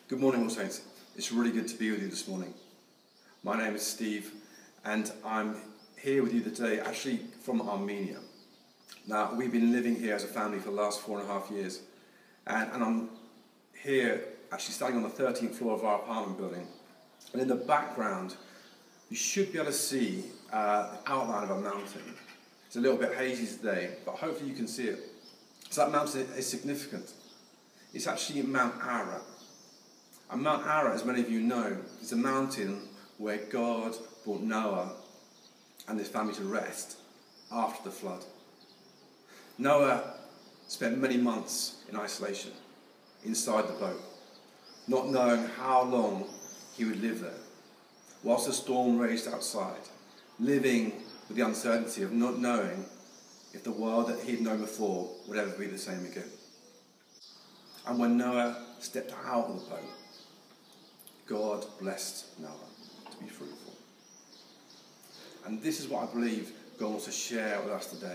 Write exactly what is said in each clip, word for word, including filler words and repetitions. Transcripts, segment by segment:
Good morning, all saints. It's really good to be with you this morning. My name is Steve, and I'm here with you today, actually from Armenia. Now, we've been living here as a family for the last four and a half years, and, and I'm here actually standing on the thirteenth floor of our apartment building. And in the background, you should be able to see uh, the outline of a mountain. It's a little bit hazy today, but hopefully you can see it. So that mountain is significant. It's actually Mount Ara. And Mount Ara, as many of you know, is a mountain where God brought Noah and his family to rest after the flood. Noah spent many months in isolation, inside the boat, not knowing how long he would live there, whilst the storm raged outside, living with the uncertainty of not knowing if the world that he'd known before would ever be the same again. And when Noah stepped out of the boat, God blessed Noah to be fruitful. And this is what I believe God wants to share with us today.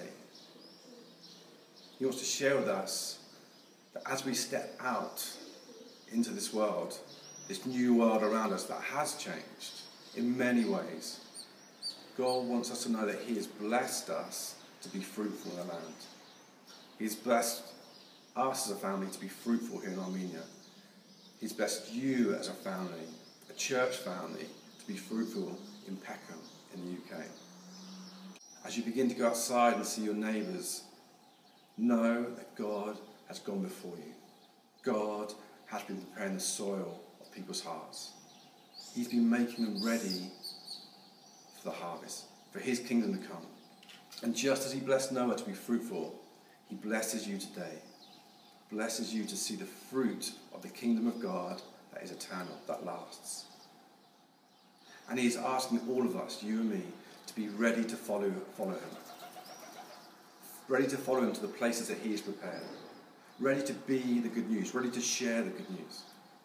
He wants to share with us that as we step out into this world, this new world around us that has changed in many ways, God wants us to know that He has blessed us to be fruitful in the land. He's blessed us as a family to be fruitful here in Armenia. He's blessed you as a family, a church family, to be fruitful in Peckham in the U K. As you begin to go outside and see your neighbours, know that God has gone before you. God has been preparing the soil of people's hearts. He's been making them ready for the harvest, for His kingdom to come. And just as He blessed Noah to be fruitful, He blesses you today. Blesses you to see the fruit of the kingdom of God that is eternal, that lasts. And He is asking all of us, you and me, to be ready to follow, follow Him. Ready to follow Him to the places that He has prepared. Ready to be the good news. Ready to share the good news.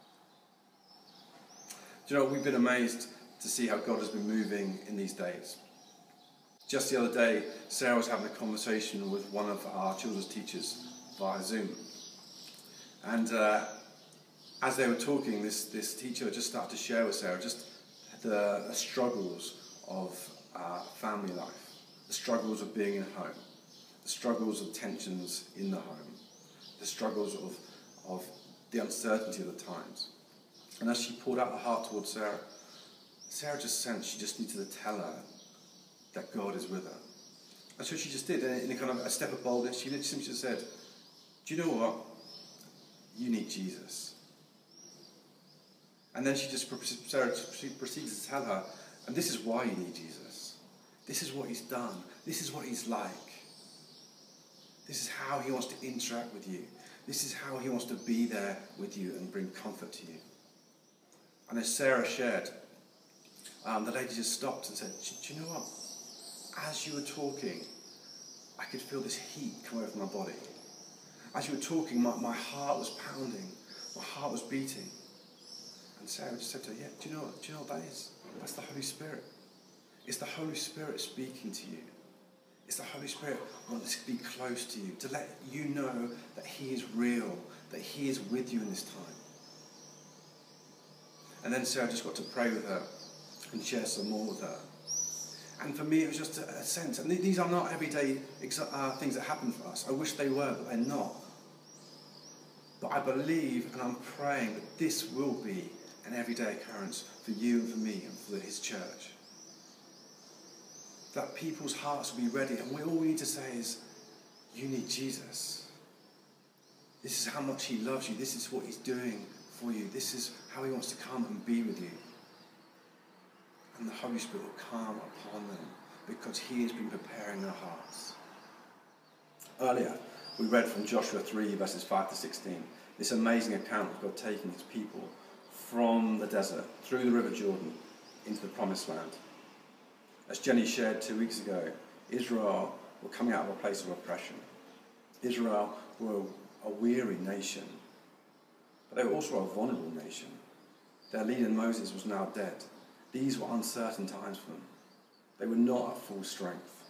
Do you know, we've been amazed to see how God has been moving in these days. Just the other day, Sarah was having a conversation with one of our children's teachers via Zoom. And uh, as they were talking, this, this teacher just started to share with Sarah just the, the struggles of uh, family life, the struggles of being in a home, the struggles of tensions in the home, the struggles of, of the uncertainty of the times. And as she poured out her heart towards Sarah, Sarah just sensed she just needed to tell her that God is with her. And so she just did, in a kind of a step of boldness, she simply just said, do you know what? You need Jesus. And then she just, Sarah proceeded to tell her, and this is why you need Jesus. This is what He's done. This is what He's like. This is how He wants to interact with you. This is how He wants to be there with you and bring comfort to you. And as Sarah shared, um, the lady just stopped and said, do you know what? As you were talking, I could feel this heat come over my body. As you were talking, my, my heart was pounding. My heart was beating. And Sarah just said to her, yeah, do you know what, do you know what that is? That's the Holy Spirit. It's the Holy Spirit speaking to you. It's the Holy Spirit wanting to be close to you, to let you know that He is real, that He is with you in this time. And then Sarah just got to pray with her and share some more with her. And for me, it was just a, a sense, and these are not everyday uh, things that happen for us. I wish they were, but they're not. But I believe and I'm praying that this will be an everyday occurrence for you and for me and for His church. That people's hearts will be ready, and we, all we need to say is, you need Jesus. This is how much He loves you. This is what He's doing for you. This is how He wants to come and be with you. And the Holy Spirit will come upon them because He has been preparing their hearts. Earlier, we read from Joshua three, verses five to sixteen, this amazing account of God taking His people from the desert, through the River Jordan, into the Promised Land. As Jenny shared two weeks ago, Israel were coming out of a place of oppression. Israel were a weary nation, but they were also a vulnerable nation. Their leader Moses was now dead. These were uncertain times for them. They were not at full strength.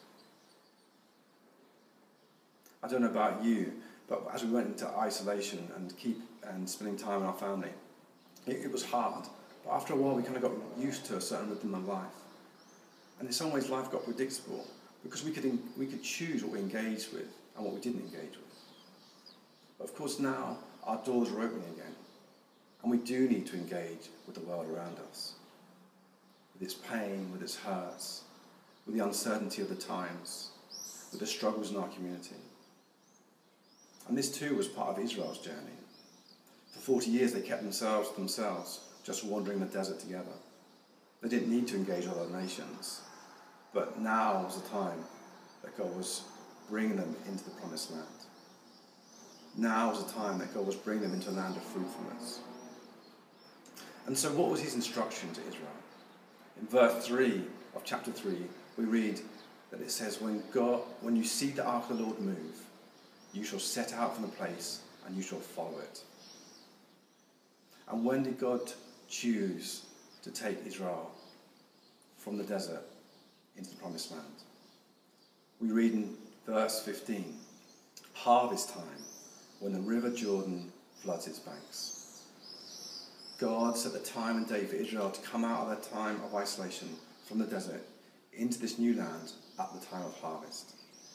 I don't know about you, but as we went into isolation and keep and spending time with our family, It, it was hard, but after a while we kind of got used to a certain rhythm of life. And in some ways life got predictable because we could, in, we could choose what we engaged with and what we didn't engage with. But of course now our doors are opening again, and we do need to engage with the world around us, with its pain, with its hurts, with the uncertainty of the times, with the struggles in our community. And this too was part of Israel's journey. For forty years they kept themselves to themselves, just wandering the desert together. They didn't need to engage with other nations, but now was the time that God was bringing them into the promised land. Now was the time that God was bringing them into a land of fruitfulness. And so what was his instruction to Israel? In verse three of chapter three, we read that it says, when God, when you see the ark of the Lord move, you shall set out from the place and you shall follow it. And when did God choose to take Israel from the desert into the promised land? We read in verse fifteen, harvest time, when the river Jordan floods its banks. God set the time and day for Israel to come out of their time of isolation from the desert into this new land at the time of harvest.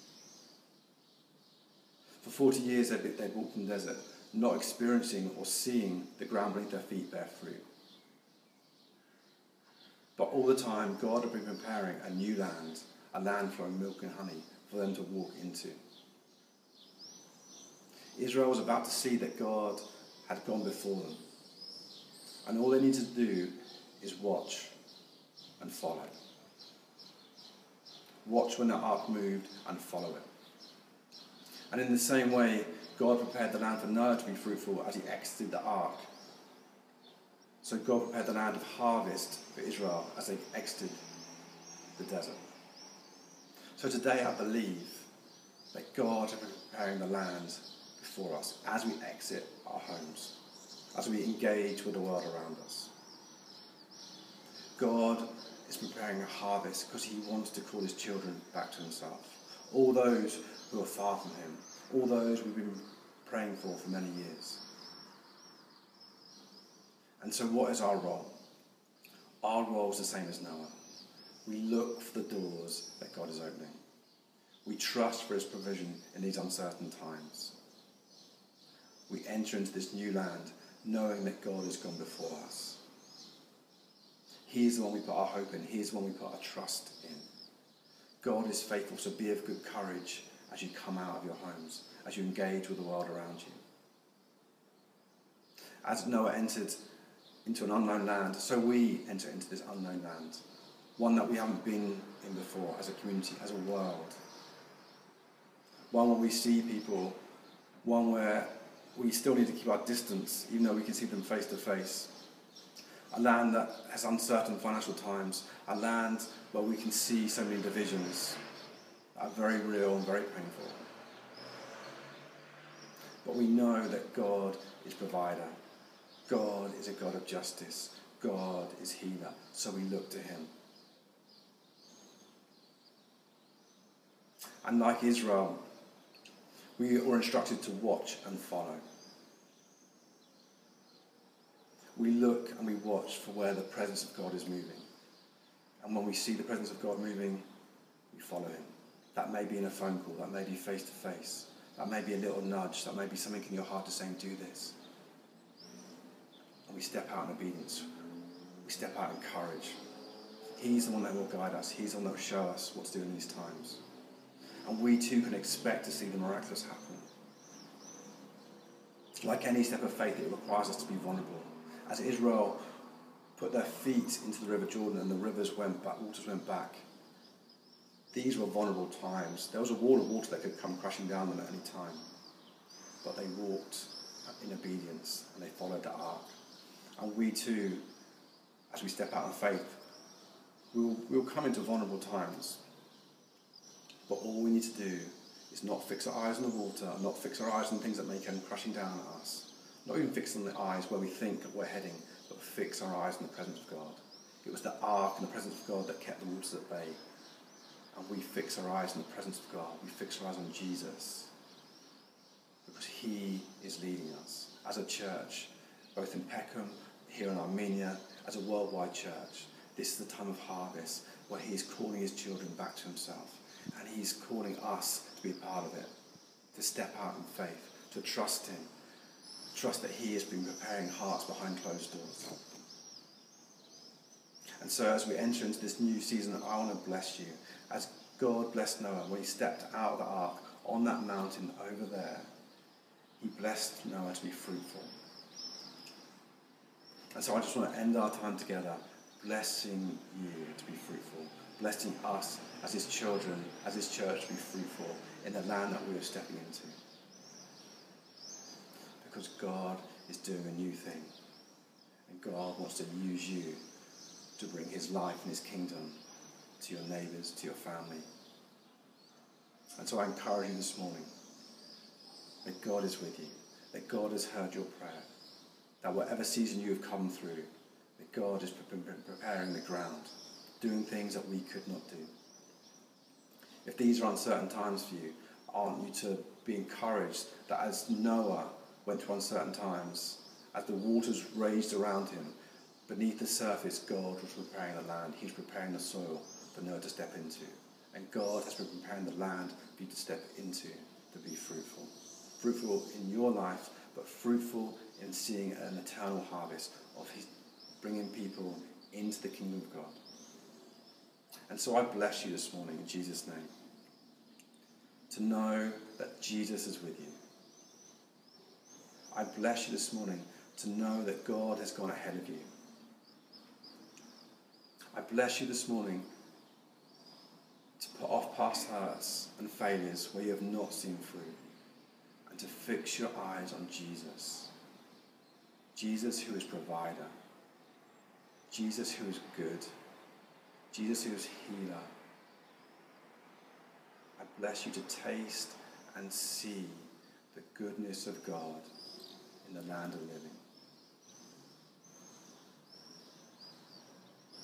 For forty years they walked in the desert, not experiencing or seeing the ground beneath their feet bear fruit. But all the time God had been preparing a new land, a land flowing milk and honey for them to walk into. Israel was about to see that God had gone before them. And all they needed to do is watch and follow. Watch when the ark moved and follow it. And in the same way, God prepared the land for Noah to be fruitful as he exited the ark. So God prepared the land of harvest for Israel as they exited the desert. So today I believe that God is preparing the land before us as we exit our homes, as we engage with the world around us. God is preparing a harvest because he wants to call his children back to himself. All those who are far from him, all those we've been praying for for many years. And so what is our role? Our role is the same as Noah. We look for the doors that God is opening. We trust for his provision in these uncertain times. We enter into this new land knowing that God has gone before us. He is the one we put our hope in. He is the one we put our trust in. God is faithful, so be of good courage as you come out of your homes, as you engage with the world around you. As Noah entered into an unknown land, so we enter into this unknown land, one that we haven't been in before as a community, as a world. One where we see people, one where we still need to keep our distance, even though we can see them face to face. A land that has uncertain financial times, a land where we can see so many divisions that are very real and very painful. But we know that God is provider. God is a God of justice. God is healer. So we look to him. And like Israel, we were instructed to watch and follow. We look and we watch for where the presence of God is moving. And when we see the presence of God moving, we follow him. That may be in a phone call, that may be face to face, that may be a little nudge, that may be something in your heart to saying, do this. And we step out in obedience. We step out in courage. He's the one that will guide us. He's the one that will show us what to do in these times. And we too can expect to see the miraculous happen. Like any step of faith, it requires us to be vulnerable. As Israel put their feet into the river Jordan and the rivers went back, waters went back, these were vulnerable times. There was a wall of water that could come crashing down them at any time. But they walked in obedience and they followed the ark. And we too, as we step out in faith, we'll, we'll come into vulnerable times. But all we need to do is not fix our eyes on the water, not fix our eyes on things that may come crashing down at us. Not even fix on the eyes where we think we're heading, but fix our eyes on the presence of God. It was the ark and the presence of God that kept the waters at bay. And we fix our eyes on the presence of God. We fix our eyes on Jesus. Because he is leading us. As a church, both in Peckham, here in Armenia, as a worldwide church. This is the time of harvest where he is calling his children back to himself. And he's calling us to be a part of it, to step out in faith, to trust him, trust that he has been preparing hearts behind closed doors. And so as we enter into this new season, I want to bless you. As God blessed Noah when he stepped out of the ark on that mountain over there, he blessed Noah to be fruitful. And so I just want to end our time together blessing you to be fruitful, blessing us as his children, as his church to be fruitful in the land that we are stepping into. Because God is doing a new thing. And God wants to use you to bring his life and his kingdom to your neighbours, to your family. And so I encourage you this morning that God is with you, that God has heard your prayer, that whatever season you have come through, that God is preparing the ground, doing things that we could not do. If these are uncertain times for you, I want you to be encouraged that as Noah went through uncertain times, as the waters raged around him, beneath the surface, God was preparing the land. He was preparing the soil for Noah to step into. And God has been preparing the land for you to step into, to be fruitful. Fruitful in your life, but fruitful in seeing an eternal harvest of his bringing people into the kingdom of God. And so I bless you this morning in Jesus' name, to know that Jesus is with you. I bless you this morning to know that God has gone ahead of you. I bless you this morning to put off past hurts and failures where you have not seen through, and to fix your eyes on Jesus. Jesus who is provider. Jesus who is good. Jesus who is healer. I bless you to taste and see the goodness of God in the land of living.